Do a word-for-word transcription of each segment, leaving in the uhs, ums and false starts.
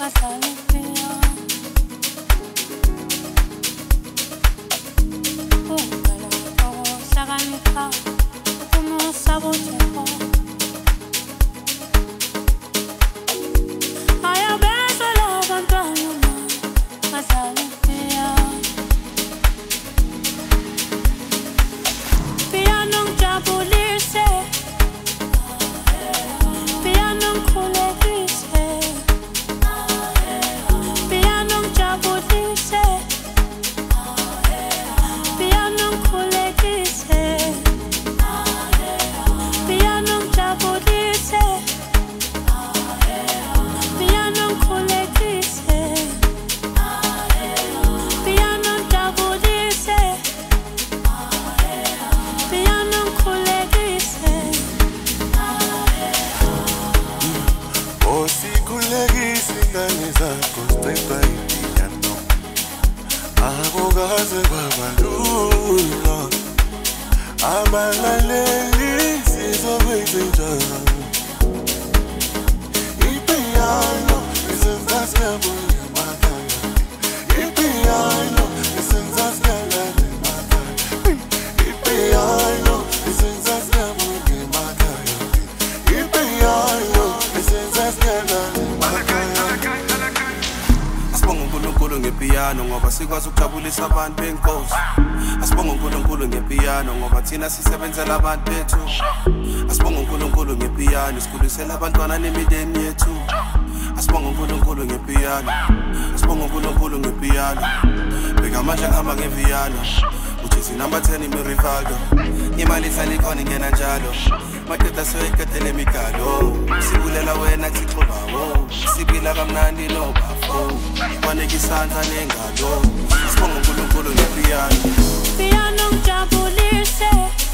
Thina sisebenzela abantu bethu asibonga uNkulunkulu ngepiano sikhulisela abantwana nemideni yethu asibonga uNkulunkulu ngepiano asibonga uNkulunkulu ngepiano beka manje ngihamba ngepiano uthi sinamba ten imi Rivaldo imali ihlala ikhona ingena njalo maqeda soyikethele emigalo sibulela wena Thixo bawo sibila kamnandi no bafo kwanike isandla nengalo asibonga uNkulunkulu ngepiano piano ngijabulise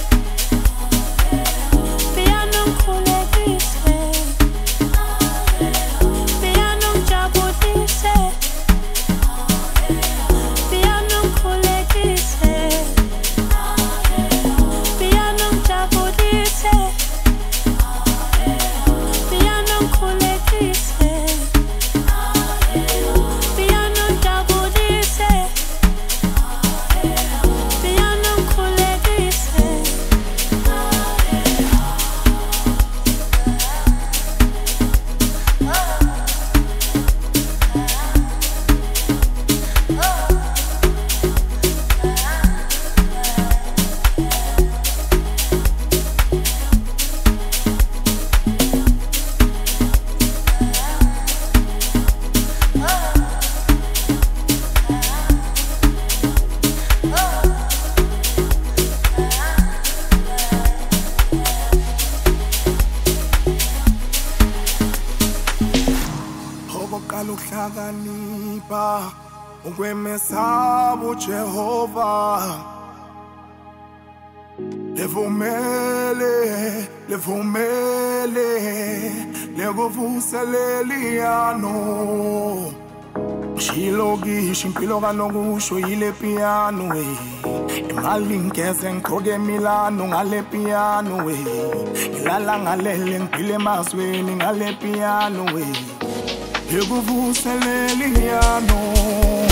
piano ngikhulekise piano ngijabulise piano ngikhulekise piano ngijabulise piano ngikhulekise piano ngijabulise ukuhlakanipha ukwemesaba uJehova levumele levumele lekuvuseleliano shilokishi impilo kanokusho yile piano we imali ngeze ngqoke Milano ngale piano we ngilala ngalele ngiphile emazweni ngale piano we lekuvuseleliano